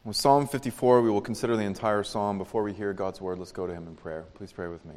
With Psalm 54, we will consider the entire psalm. Before we hear God's word, let's go to Him in prayer. Please pray with me.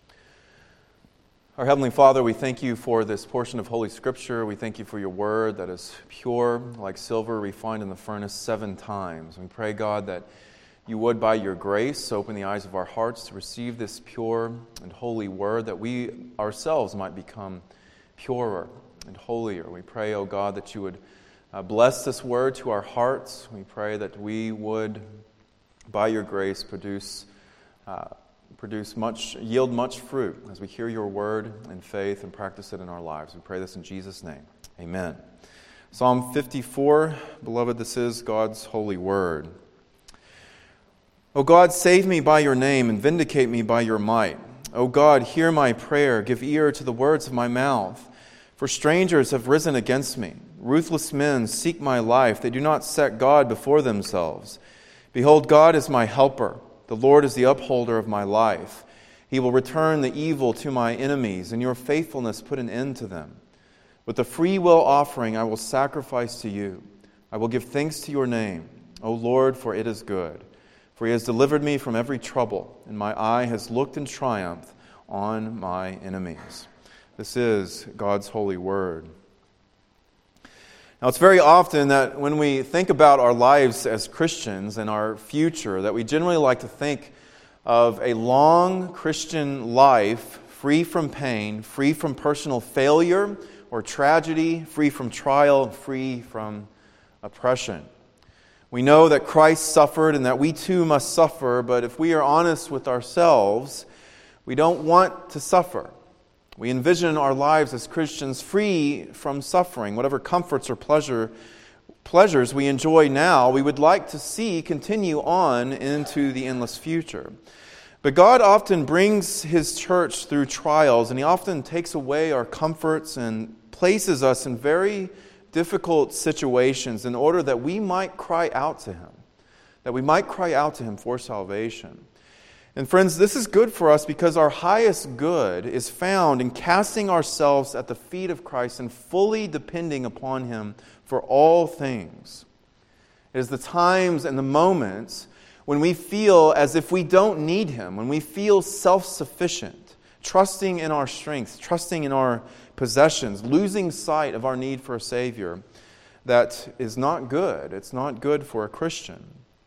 Our Heavenly Father, we thank You for this portion of Holy Scripture. We thank You for Your word that is pure, like silver refined in the furnace 7 times. We pray, God, that You would, by Your grace, open the eyes of our hearts to receive this pure and holy word, that we ourselves might become purer and holier. We pray, O God, that You would bless this word to our hearts. We pray that we would, by Your grace, yield much fruit as we hear Your word in faith and practice it in our lives. We pray this in Jesus' name. Amen. Psalm 54, beloved, this is God's holy word. O God, save me by Your name and vindicate me by Your might. O God, hear my prayer. Give ear to the words of my mouth. For strangers have risen against me. Ruthless men seek my life. They do not set God before themselves. Behold, God is my helper. The Lord is the upholder of my life. He will return the evil to my enemies, and Your faithfulness put an end to them. With a free will offering I will sacrifice to You. I will give thanks to Your name, O Lord, for it is good. For He has delivered me from every trouble, and my eye has looked in triumph on my enemies. This is God's holy word. Now, it's very often that when we think about our lives as Christians and our future, that we generally like to think of a long Christian life free from pain, free from personal failure or tragedy, free from trial, free from oppression. We know that Christ suffered and that we too must suffer, but if we are honest with ourselves, we don't want to suffer. We envision our lives as Christians free from suffering. Whatever comforts or pleasures we enjoy now, we would like to see continue on into the endless future. But God often brings His church through trials, and He often takes away our comforts and places us in very difficult situations in order that we might cry out to Him, for salvation. And friends, this is good for us because our highest good is found in casting ourselves at the feet of Christ and fully depending upon Him for all things. It is the times and the moments when we feel as if we don't need Him, when we feel self-sufficient, trusting in our strength, trusting in our possessions, losing sight of our need for a Savior, that is not good. It's not good for a Christian.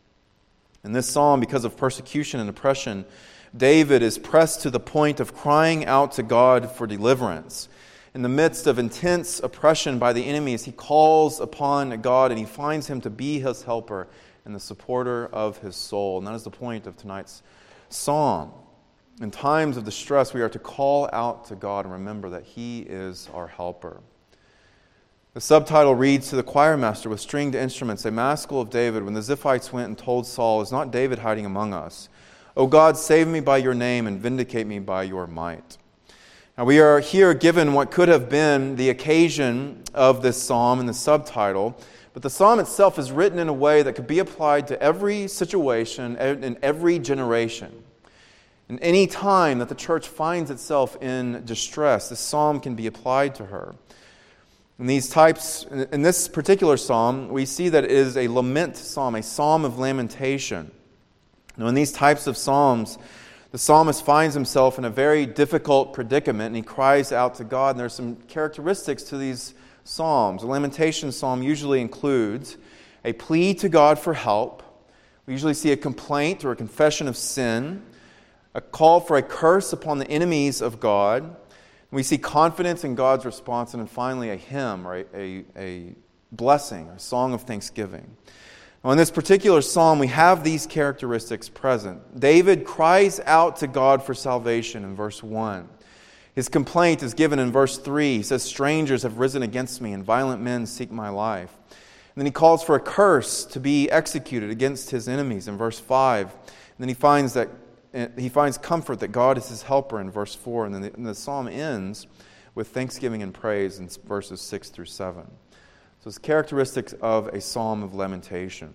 In this psalm, because of persecution and oppression, David is pressed to the point of crying out to God for deliverance. In the midst of intense oppression by the enemies, he calls upon God and he finds Him to be his helper and the supporter of his soul. And that is the point of tonight's psalm. In times of distress, we are to call out to God and remember that He is our helper. The subtitle reads, "To the choir master with stringed instruments, a maskil of David, when the Ziphites went and told Saul, is not David hiding among us? O God, save me by Your name and vindicate me by Your might." Now we are here given what could have been the occasion of this psalm in the subtitle, but the psalm itself is written in a way that could be applied to every situation and every generation. In any time that the church finds itself in distress, this psalm can be applied to her. In this particular psalm, we see that it is a lament psalm, a psalm of lamentation. Now, in these types of psalms, the psalmist finds himself in a very difficult predicament, and he cries out to God. And there are some characteristics to these psalms. A lamentation psalm usually includes a plea to God for help. We usually see a complaint or a confession of sin, a call for a curse upon the enemies of God. We see confidence in God's response, and then finally a hymn or a blessing, a song of thanksgiving. Now, in this particular psalm, we have these characteristics present. David cries out to God for salvation in verse 1. His complaint is given in verse 3. He says, "Strangers have risen against me, and violent men seek my life." And then he calls for a curse to be executed against his enemies in verse 5. And then he finds comfort that God is his helper in verse 4. And then the psalm ends with thanksgiving and praise in verses 6 through 7. So it's characteristics of a psalm of lamentation.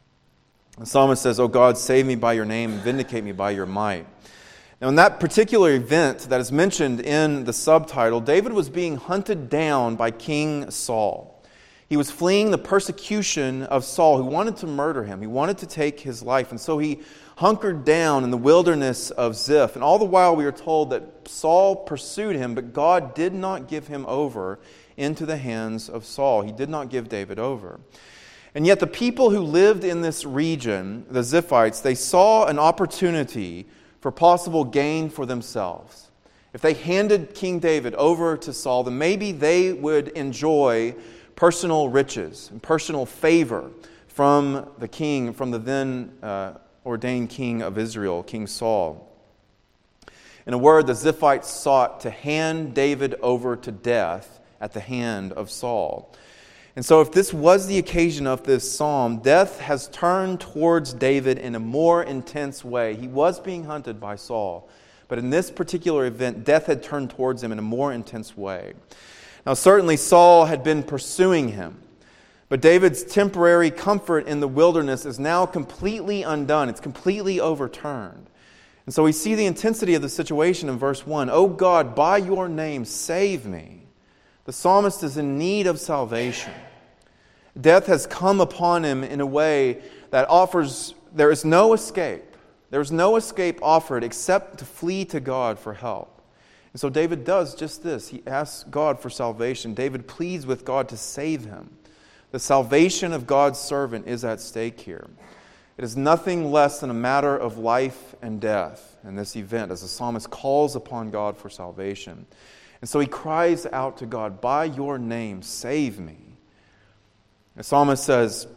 The psalmist says, "O God, save me by Your name and vindicate me by Your might." Now, in that particular event that is mentioned in the subtitle, David was being hunted down by King Saul. He was fleeing the persecution of Saul, who wanted to murder him. He wanted to take his life. And so he hunkered down in the wilderness of Ziph. And all the while we are told that Saul pursued him, but God did not give him over into the hands of Saul. He did not give David over. And yet the people who lived in this region, the Ziphites, they saw an opportunity for possible gain for themselves. If they handed King David over to Saul, then maybe they would enjoy personal riches and personal favor from the king, from the then ordained king of Israel, King Saul. In a word, the Ziphites sought to hand David over to death at the hand of Saul. And so if this was the occasion of this psalm, death has turned towards David in a more intense way. He was being hunted by Saul, but in this particular event, death had turned towards him in a more intense way. Now, certainly Saul had been pursuing him, but David's temporary comfort in the wilderness is now completely undone. It's completely overturned. And so we see the intensity of the situation in verse 1. "O God, by your name, save me." The psalmist is in need of salvation. Death has come upon him in a way that there is no escape. There is no escape offered except to flee to God for help. And so David does just this. He asks God for salvation. David pleads with God to save him. The salvation of God's servant is at stake here. It is nothing less than a matter of life and death in this event as the psalmist calls upon God for salvation. And so he cries out to God, "By your name, save me." The psalmist says,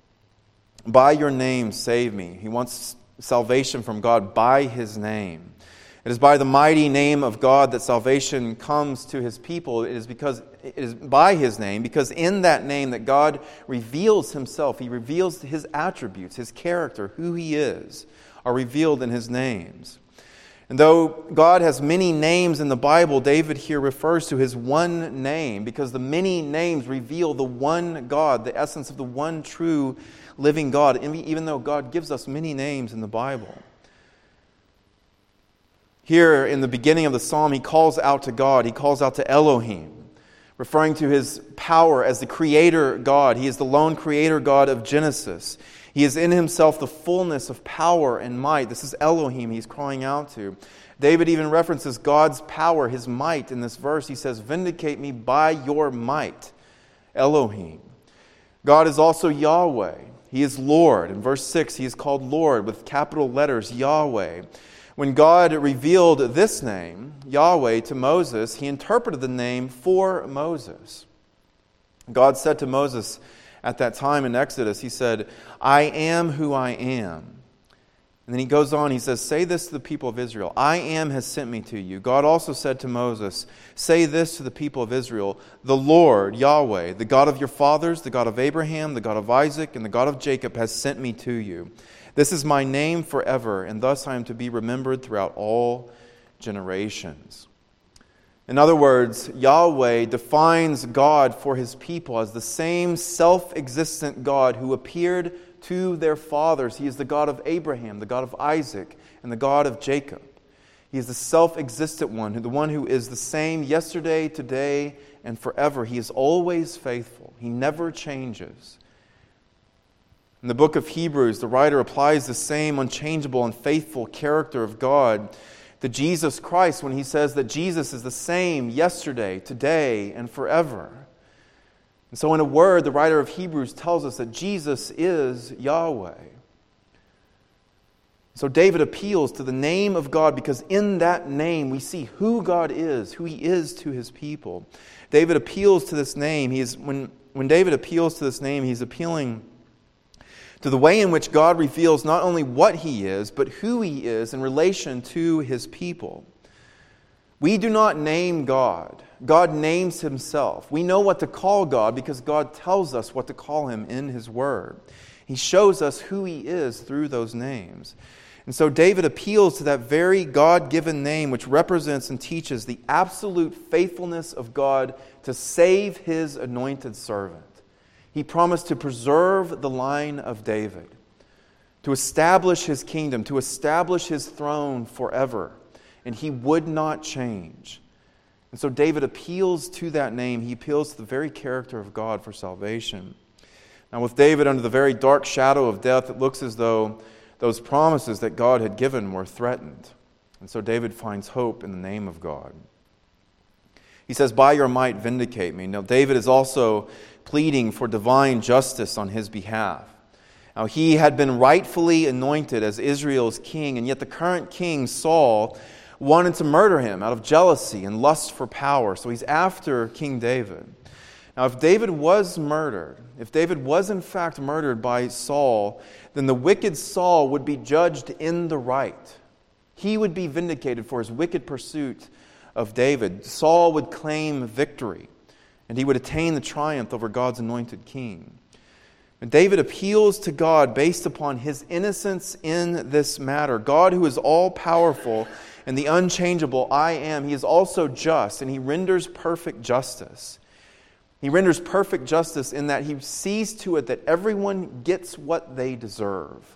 "By your name, save me." He wants salvation from God by His name. It is by the mighty name of God that salvation comes to His people. It is by His name, because in that name that God reveals Himself. He reveals His attributes, His character, who He is, are revealed in His names. And though God has many names in the Bible, David here refers to His one name, because the many names reveal the one God, the essence of the one true living God, even though God gives us many names in the Bible. Here in the beginning of the psalm, he calls out to God. He calls out to Elohim, referring to His power as the creator God. He is the lone creator God of Genesis. He is in Himself the fullness of power and might. This is Elohim he's crying out to. David even references God's power, His might. In this verse, he says, "Vindicate me by your might, Elohim." God is also Yahweh. He is Lord. In verse 6, He is called Lord with capital letters, Yahweh. When God revealed this name, Yahweh, to Moses, He interpreted the name for Moses. God said to Moses at that time in Exodus, He said, "I am who I am." And then He goes on, He says, "Say this to the people of Israel, I am has sent me to you." God also said to Moses, "Say this to the people of Israel, the Lord, Yahweh, the God of your fathers, the God of Abraham, the God of Isaac, and the God of Jacob has sent me to you. This is my name forever, and thus I am to be remembered throughout all generations." In other words, Yahweh defines God for His people as the same self-existent God who appeared to their fathers. He is the God of Abraham, the God of Isaac, and the God of Jacob. He is the self-existent one, the one who is the same yesterday, today, and forever. He is always faithful. He never changes. In the book of Hebrews, the writer applies the same unchangeable and faithful character of God to Jesus Christ when he says that Jesus is the same yesterday, today, and forever. And so in a word, the writer of Hebrews tells us that Jesus is Yahweh. So David appeals to the name of God because in that name we see who God is, who He is to His people. David appeals to this name. When David appeals to this name, he's appealing to the way in which God reveals not only what He is, but who He is in relation to His people. We do not name God. God names Himself. We know what to call God because God tells us what to call Him in His Word. He shows us who He is through those names. And so David appeals to that very God-given name which represents and teaches the absolute faithfulness of God to save His anointed servant. He promised to preserve the line of David, to establish His kingdom, to establish His throne forever, and He would not change. And so David appeals to that name. He appeals to the very character of God for salvation. Now, with David under the very dark shadow of death, it looks as though those promises that God had given were threatened. And so David finds hope in the name of God. He says, "By your might, vindicate me." Now, David is also pleading for divine justice on his behalf. Now, he had been rightfully anointed as Israel's king, and yet the current king, Saul, wanted to murder him out of jealousy and lust for power. So he's after King David. Now, if David was murdered, if David was in fact murdered by Saul, then the wicked Saul would be judged in the right. He would be vindicated for his wicked pursuit of David. Saul would claim victory, and he would attain the triumph over God's anointed king. And David appeals to God based upon his innocence in this matter. God, who is all-powerful and the unchangeable I am, he is also just, and he renders perfect justice. He renders perfect justice in that he sees to it that everyone gets what they deserve.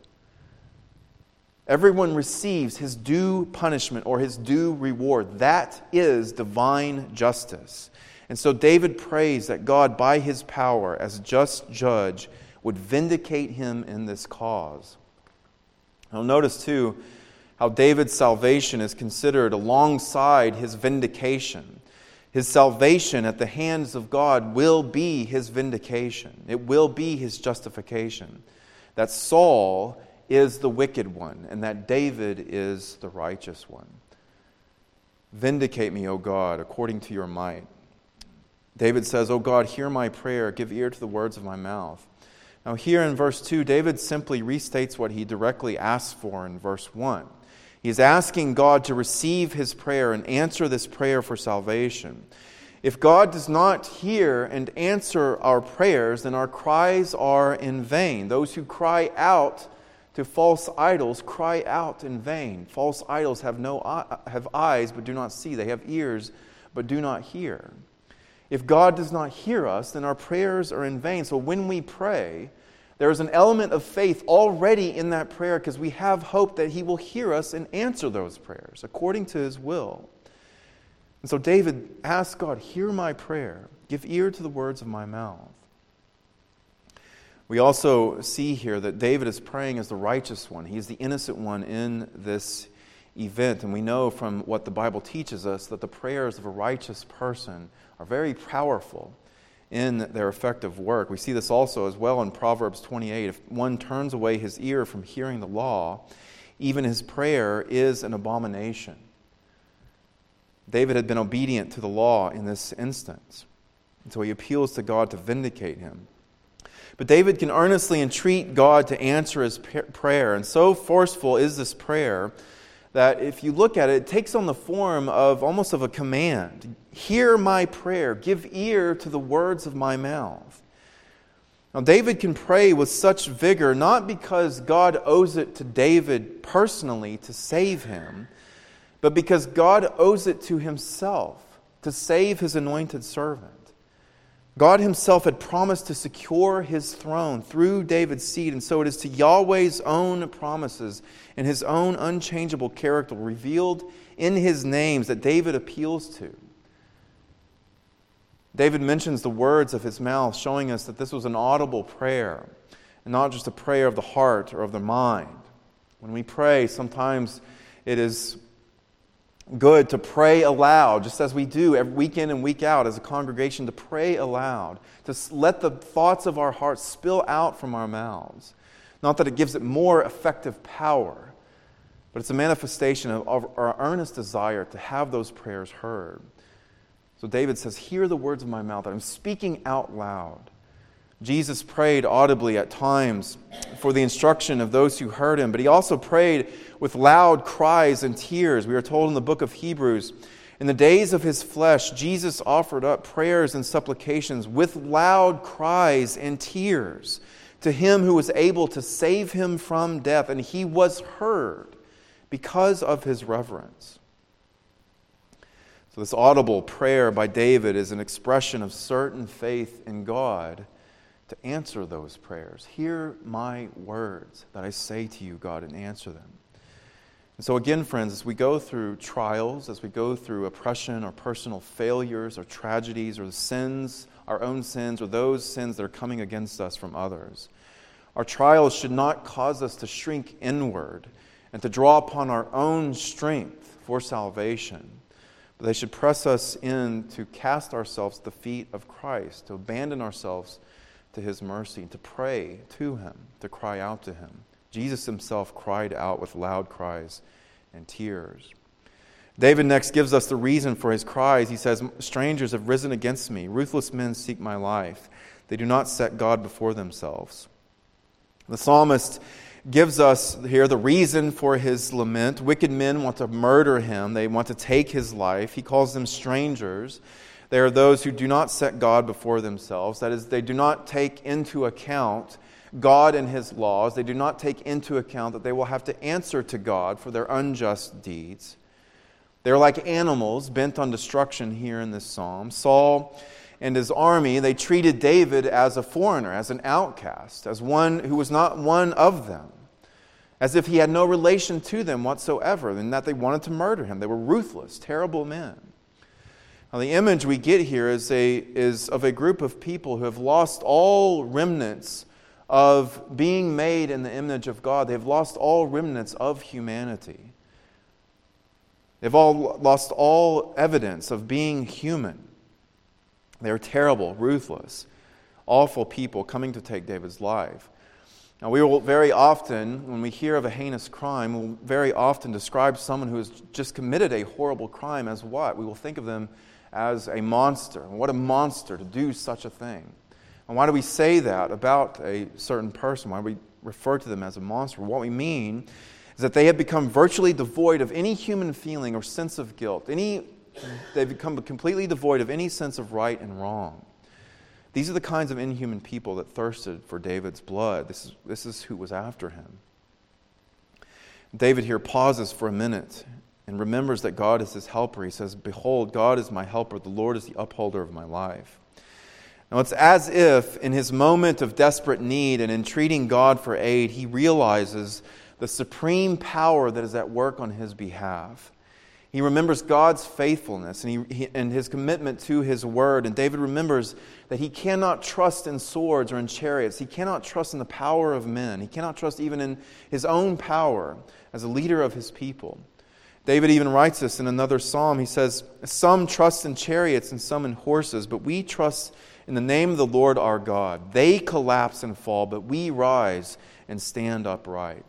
Everyone receives his due punishment or his due reward. That is divine justice. And so David prays that God, by his power as just judge, would vindicate him in this cause. Now notice too how David's salvation is considered alongside his vindication. His salvation at the hands of God will be his vindication. It will be his justification. That Saul is the wicked one, and that David is the righteous one. Vindicate me, O God, according to your might. David says, O God, hear my prayer, give ear to the words of my mouth. Now here in verse 2, David simply restates what he directly asks for in verse 1. He's asking God to receive his prayer and answer this prayer for salvation. If God does not hear and answer our prayers, then our cries are in vain. Those who cry out to false idols cry out in vain. False idols have eyes but do not see. They have ears but do not hear. If God does not hear us, then our prayers are in vain. So when we pray, there is an element of faith already in that prayer because we have hope that he will hear us and answer those prayers according to his will. And so David asks God, hear my prayer. Give ear to the words of my mouth. We also see here that David is praying as the righteous one. He is the innocent one in this event. And we know from what the Bible teaches us that the prayers of a righteous person are very powerful in their effective work. We see this also as well in Proverbs 28. If one turns away his ear from hearing the law, even his prayer is an abomination. David had been obedient to the law in this instance. And so he appeals to God to vindicate him. But David can earnestly entreat God to answer his prayer. And so forceful is this prayer that if you look at it, it takes on the form of almost of a command. Hear my prayer. Give ear to the words of my mouth. Now, David can pray with such vigor, not because God owes it to David personally to save him, but because God owes it to himself to save his anointed servant. God himself had promised to secure his throne through David's seed, and so it is to Yahweh's own promises and his own unchangeable character revealed in his names that David appeals to. David mentions the words of his mouth, showing us that this was an audible prayer, and not just a prayer of the heart or of the mind. When we pray, sometimes it is good to pray aloud, just as we do every week in and week out as a congregation, to pray aloud, to let the thoughts of our hearts spill out from our mouths. Not that it gives it more effective power, but it's a manifestation of our earnest desire to have those prayers heard. So David says, hear the words of my mouth, that I'm speaking out loud. Jesus prayed audibly at times for the instruction of those who heard him, but he also prayed with loud cries and tears. We are told in the book of Hebrews, in the days of his flesh, Jesus offered up prayers and supplications with loud cries and tears to him who was able to save him from death, and he was heard because of his reverence. So this audible prayer by David is an expression of certain faith in God to answer those prayers. Hear my words that I say to you, God, and answer them. And so again, friends, as we go through trials, as we go through oppression or personal failures or tragedies or the sins, our own sins or those sins that are coming against us from others, our trials should not cause us to shrink inward and to draw upon our own strength for salvation. But they should press us in to cast ourselves at the feet of Christ, to abandon ourselves to His mercy, to pray to Him, to cry out to Him. Jesus Himself cried out with loud cries and tears. David next gives us the reason for his cries. He says, "Strangers have risen against me. Ruthless men seek my life. They do not set God before themselves." The psalmist gives us here the reason for his lament. Wicked men want to murder him. They want to take his life. He calls them strangers. They are those who do not set God before themselves. That is, they do not take into account God and His laws. They do not take into account that they will have to answer to God for their unjust deeds. They are like animals bent on destruction here in this psalm. Saul and his army, they treated David as a foreigner, as an outcast, as one who was not one of them, as if he had no relation to them whatsoever, and that they wanted to murder him. They were ruthless, terrible men. Now, the image we get here is of a group of people who have lost all remnants of being made in the image of God. They've lost all remnants of humanity. They've all lost all evidence of being human. They're terrible, ruthless, awful people coming to take David's life. Now, we will very often, when we hear of a heinous crime, we'll very often describe someone who has just committed a horrible crime as what? We will think of them as a monster. What a monster to do such a thing. And why do we say that about a certain person? Why do we refer to them as a monster? What we mean is that they have become virtually devoid of any human feeling or sense of guilt. They've become completely devoid of any sense of right and wrong. These are the kinds of inhuman people that thirsted for David's blood. This is who was after him. David here pauses for a minute and remembers that God is his helper. He says, "Behold, God is my helper. The Lord is the upholder of my life." Now, it's as if in his moment of desperate need and entreating God for aid, he realizes the supreme power that is at work on his behalf. He remembers God's faithfulness and his commitment to His word. And David remembers that he cannot trust in swords or in chariots. He cannot trust in the power of men. He cannot trust even in his own power as a leader of his people. David even writes this in another psalm. He says, "Some trust in chariots and some in horses, but we trust in the name of the Lord our God. They collapse and fall, but we rise and stand upright."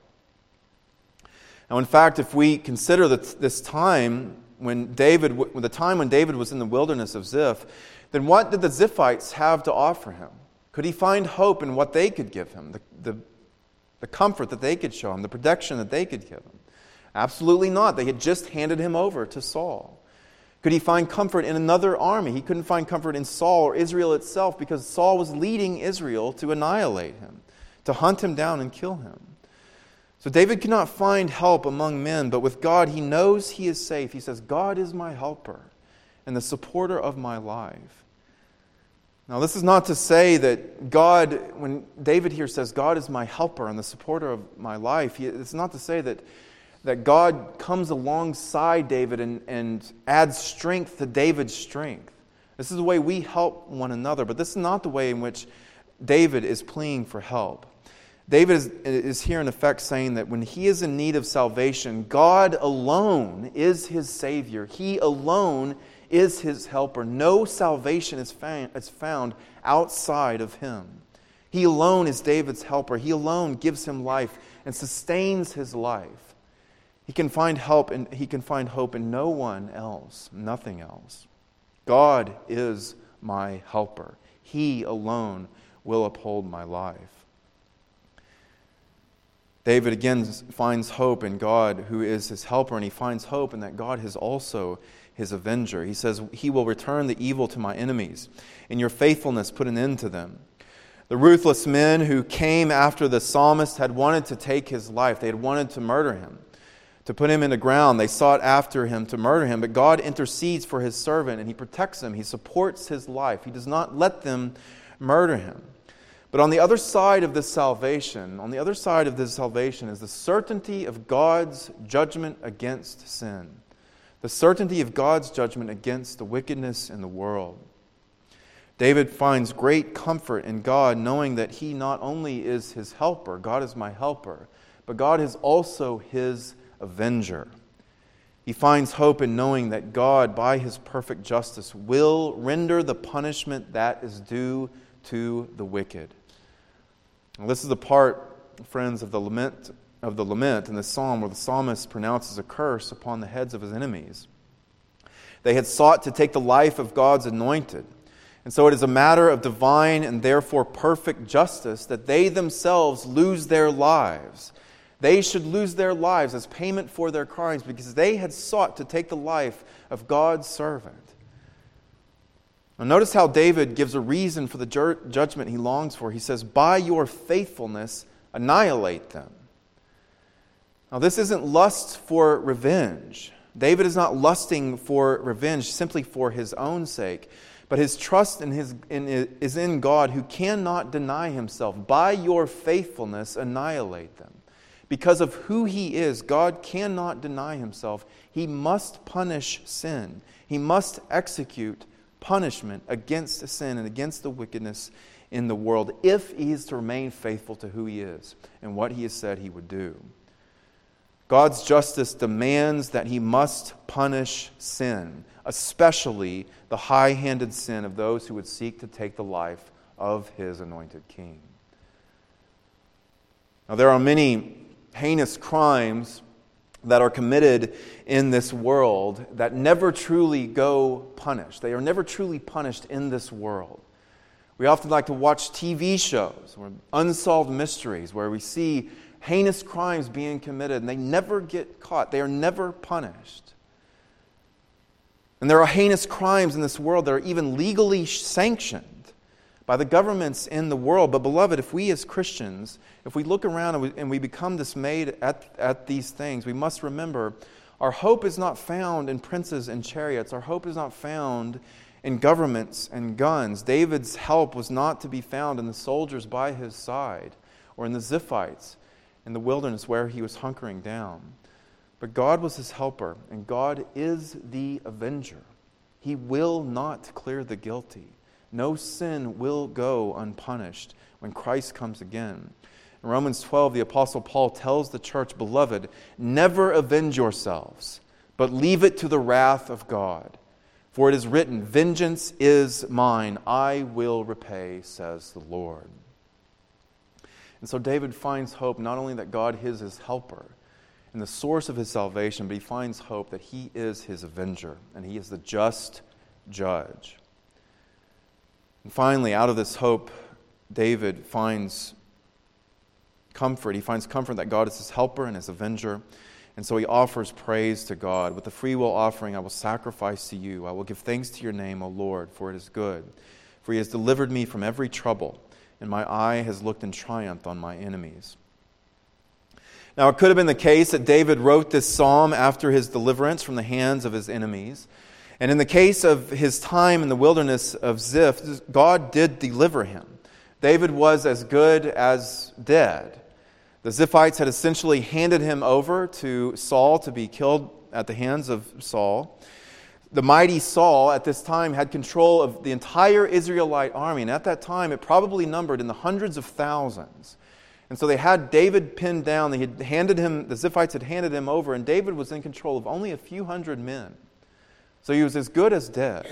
Now, in fact, if we consider this time when David was in the wilderness of Ziph, then what did the Ziphites have to offer him? Could he find hope in what they could give him, the comfort that they could show him, the protection that they could give him? Absolutely not. They had just handed him over to Saul. Could he find comfort in another army? He couldn't find comfort in Saul or Israel itself because Saul was leading Israel to annihilate him, to hunt him down and kill him. So David cannot find help among men, but with God he knows he is safe. He says, "God is my helper and the supporter of my life." Now, this is not to say that God, when David here says, "God is my helper and the supporter of my life," it's not to say that God comes alongside David and adds strength to David's strength. This is the way we help one another, but this is not the way in which David is pleading for help. David is here in effect saying that when he is in need of salvation, God alone is his Savior. He alone is his helper. No salvation is found outside of him. He alone is David's helper. He alone gives him life and sustains his life. He can find help and he can find hope in no one else, nothing else. God is my helper. He alone will uphold my life. David again finds hope in God, who is his helper, and he finds hope in that God is also his avenger. He says, "He will return the evil to my enemies. In your faithfulness put an end to them." The ruthless men who came after the psalmist had wanted to take his life. They had wanted to murder him, to put him in the ground. They sought after him to murder him, but God intercedes for his servant, and he protects him. He supports his life. He does not let them murder him. But on the other side of this salvation, is the certainty of God's judgment against sin. The certainty of God's judgment against the wickedness in the world. David finds great comfort in God, knowing that He not only is his helper, God is my helper, but God is also his avenger. He finds hope in knowing that God, by His perfect justice, will render the punishment that is due to the wicked. Now, this is the part, friends, of the lament in the psalm where the psalmist pronounces a curse upon the heads of his enemies. They had sought to take the life of God's anointed. And so it is a matter of divine and therefore perfect justice that they themselves lose their lives. They should lose their lives as payment for their crimes because they had sought to take the life of God's servant. Now notice how David gives a reason for the judgment he longs for. He says, "By your faithfulness, annihilate them." Now this isn't lust for revenge. David is not lusting for revenge simply for his own sake. But his trust is in God, who cannot deny Himself. By your faithfulness, annihilate them. Because of who He is, God cannot deny Himself. He must punish sin. He must execute punishment against sin and against the wickedness in the world if He is to remain faithful to who He is and what He has said He would do. God's justice demands that He must punish sin, especially the high-handed sin of those who would seek to take the life of His anointed king. Now, there are many heinous crimes that are committed in this world that never truly go punished. They are never truly punished in this world. We often like to watch TV shows, or unsolved mysteries, where we see heinous crimes being committed and they never get caught. They are never punished. And there are heinous crimes in this world that are even legally sanctioned by the governments in the world. But beloved, if we as Christians, if we look around and we become dismayed at these things, we must remember our hope is not found in princes and chariots. Our hope is not found in governments and guns. David's help was not to be found in the soldiers by his side or in the Ziphites in the wilderness where he was hunkering down. But God was his helper, and God is the avenger. He will not clear the guilty. No sin will go unpunished when Christ comes again. In Romans 12, the Apostle Paul tells the church, "Beloved, never avenge yourselves, but leave it to the wrath of God. For it is written, 'Vengeance is mine, I will repay,' says the Lord." And so David finds hope not only that God is his helper and the source of his salvation, but he finds hope that He is his avenger and He is the just judge. And finally, out of this hope, David finds comfort. He finds comfort that God is his helper and his avenger. And so he offers praise to God. With the freewill offering, I will sacrifice to you. I will give thanks to your name, O Lord, for it is good. For He has delivered me from every trouble, and my eye has looked in triumph on my enemies. Now, it could have been the case that David wrote this psalm after his deliverance from the hands of his enemies. And in the case of his time in the wilderness of Ziph, God did deliver him. David was as good as dead. The Ziphites had essentially handed him over to Saul to be killed at the hands of Saul. The mighty Saul at this time had control of the entire Israelite army. And at that time, it probably numbered in the hundreds of thousands. And so they had David pinned down. The Ziphites had handed him over, and David was in control of only a few hundred men. So he was as good as dead.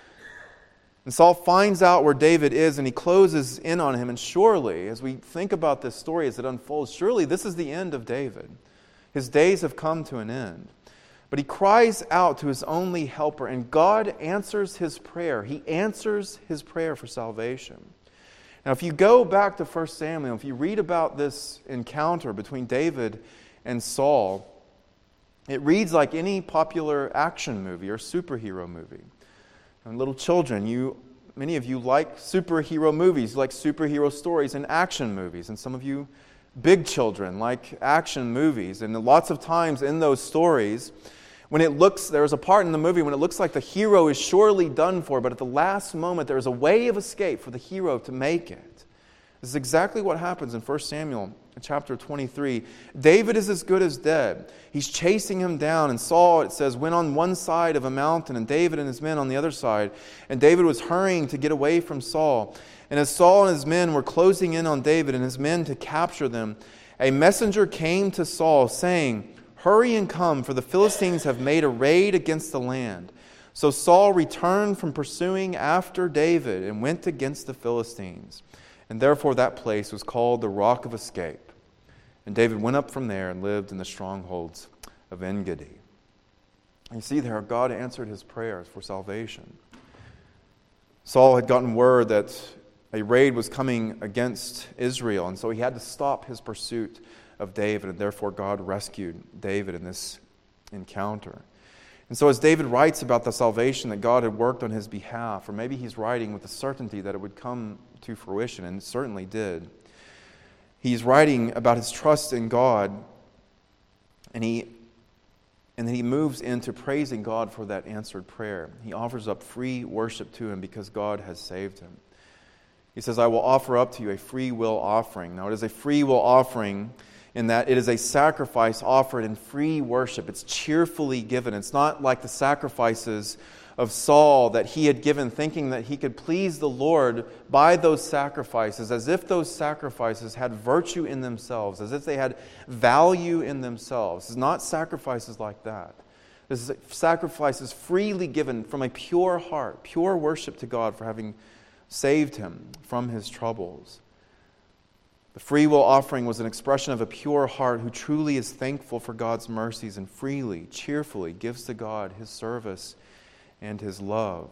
And Saul finds out where David is, and he closes in on him. And surely, as we think about this story as it unfolds, surely this is the end of David. His days have come to an end. But he cries out to his only helper, and God answers his prayer. He answers his prayer for salvation. Now, if you go back to 1 Samuel, if you read about this encounter between David and Saul, it reads like any popular action movie or superhero movie. And little children, many of you like superhero movies, like superhero stories and action movies. And some of you big children like action movies. And lots of times in those stories, there's a part in the movie when it looks like the hero is surely done for, but at the last moment there is a way of escape for the hero to make it. This is exactly what happens in 1 Samuel chapter 23. David is as good as dead. He's chasing him down, and Saul, it says, went on one side of a mountain, and David and his men on the other side. And David was hurrying to get away from Saul. And as Saul and his men were closing in on David and his men to capture them, a messenger came to Saul, saying, "Hurry and come, for the Philistines have made a raid against the land." So Saul returned from pursuing after David and went against the Philistines. And therefore that place was called the Rock of Escape. And David went up from there and lived in the strongholds of En-Gedi. You see there, God answered his prayers for salvation. Saul had gotten word that a raid was coming against Israel, and so he had to stop his pursuit of David, and therefore God rescued David in this encounter. And so as David writes about the salvation that God had worked on his behalf, or maybe he's writing with the certainty that it would come to fruition, and it certainly did. He's writing about his trust in God, and then he moves into praising God for that answered prayer. He offers up free worship to him because God has saved him. He says, "I will offer up to you a free will offering." Now, it is a free will offering in that it is a sacrifice offered in free worship. It's cheerfully given. It's not like the sacrifices of Saul that he had given thinking that he could please the Lord by those sacrifices, as if those sacrifices had virtue in themselves, as if they had value in themselves. It's not sacrifices like that. This is sacrifices freely given from a pure heart, pure worship to God for having saved him from his troubles. The free will offering was an expression of a pure heart who truly is thankful for God's mercies and freely, cheerfully gives to God his service and his love.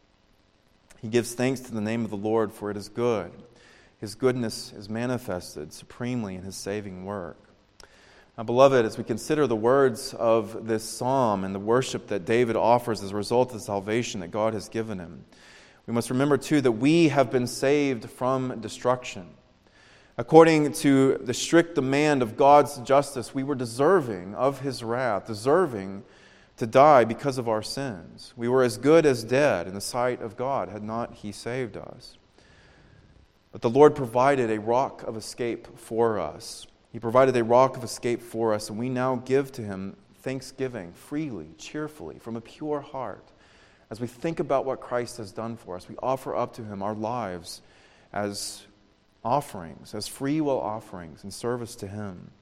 He gives thanks to the name of the Lord, for it is good. His goodness is manifested supremely in his saving work. Now, beloved, as we consider the words of this psalm and the worship that David offers as a result of the salvation that God has given him, we must remember, too, that we have been saved from destruction. According to the strict demand of God's justice, we were deserving of his wrath, deserving to die because of our sins. We were as good as dead in the sight of God had not he saved us. But the Lord provided a rock of escape for us. He provided a rock of escape for us, and we now give to him thanksgiving freely, cheerfully, from a pure heart. As we think about what Christ has done for us, we offer up to him our lives as offerings, as free will offerings in service to him.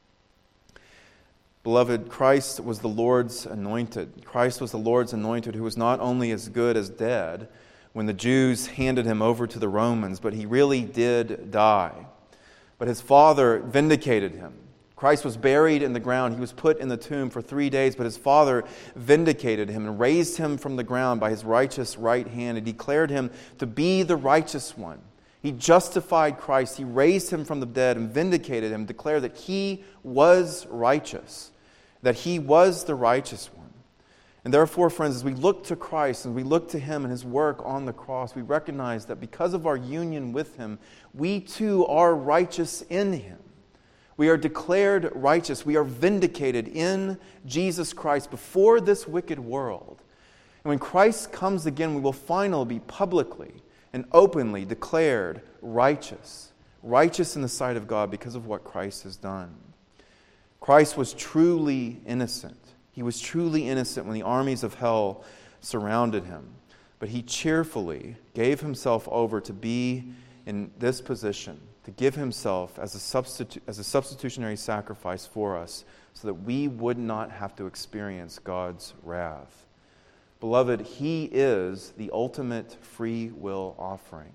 Beloved, Christ was the Lord's anointed. Christ was the Lord's anointed, who was not only as good as dead when the Jews handed him over to the Romans, but he really did die. But his Father vindicated him. Christ was buried in the ground. He was put in the tomb for 3 days, but his Father vindicated him and raised him from the ground by his righteous right hand and declared him to be the righteous one. He justified Christ. He raised him from the dead and vindicated him, declared that he was righteous, that he was the righteous one. And therefore, friends, as we look to Christ and we look to him and his work on the cross, we recognize that because of our union with him, we too are righteous in him. We are declared righteous. We are vindicated in Jesus Christ before this wicked world. And when Christ comes again, we will finally be publicly and openly declared righteous. Righteous in the sight of God because of what Christ has done. Christ was truly innocent. He was truly innocent when the armies of hell surrounded him. But he cheerfully gave himself over to be in this position, to give himself as a substitutionary sacrifice for us so that we would not have to experience God's wrath. Beloved, he is the ultimate free will offering.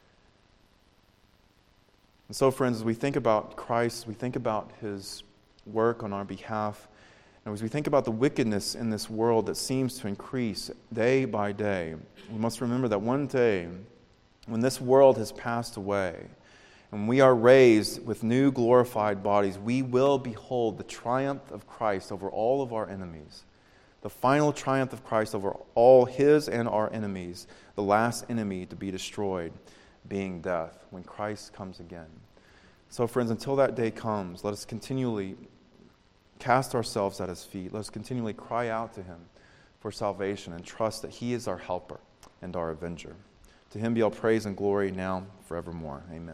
And so, friends, as we think about Christ, we think about his work on our behalf, and as we think about the wickedness in this world that seems to increase day by day, we must remember that one day, when this world has passed away, and we are raised with new glorified bodies, we will behold the triumph of Christ over all of our enemies. The final triumph of Christ over all his and our enemies, the last enemy to be destroyed being death, when Christ comes again. So, friends, until that day comes, let us continually cast ourselves at his feet. Let us continually cry out to him for salvation and trust that he is our helper and our avenger. To him be all praise and glory now forevermore. Amen.